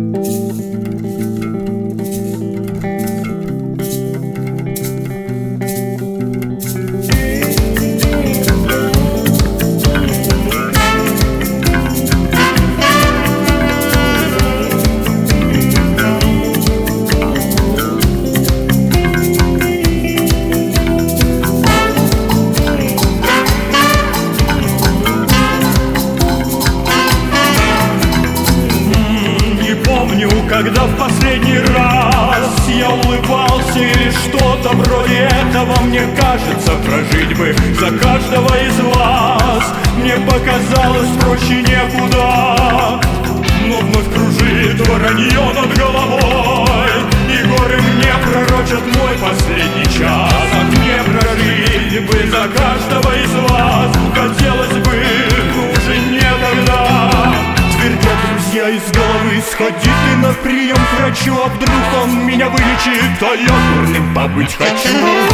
Когда в последний раз я улыбался или что-то вроде этого, мне кажется, прожить бы за каждого из вас мне показалось проще некуда. Но вновь кружит воронье над головой, и горы мне пророчат мой последний час. А мне прожить бы за каждого из вас хотелось бы, но уже никогда. Твердят друзья из головы: сходи ты на прием к врачу, а вдруг он меня вылечит, а я дурным побыть хочу.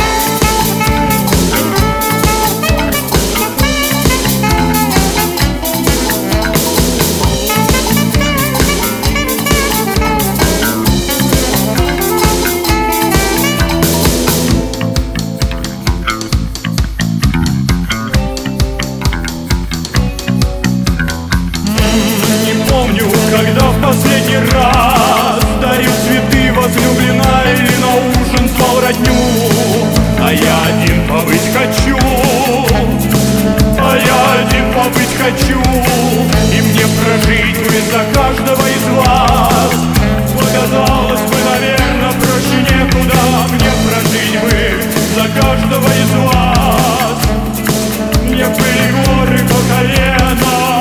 Когда в последний раз дарил цветы возлюбленной или на ужин звал родню, а я один побыть хочу, а я один побыть хочу. И мне прожить бы за каждого из вас показалось бы, наверное, проще некуда. Мне прожить бы за каждого из вас, мне были горы по колено.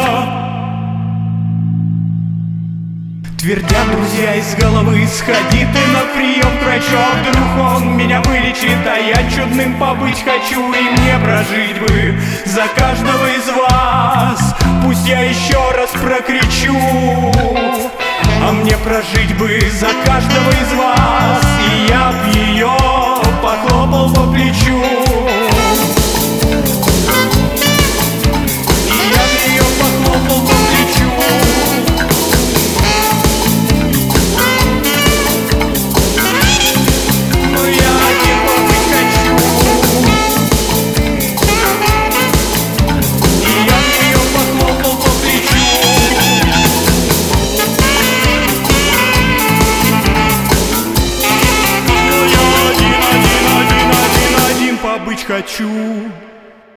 Твердят друзья из головы: сходи ты на прием к врачу, а вдруг он меня вылечит, а я чудным побыть хочу. И мне прожить бы за каждого из вас, пусть я еще раз прокричу, а мне прожить бы за каждого из вас, и я б ее похлопал по плечу. И я б ее похлопал по плечу. Побыть хочу.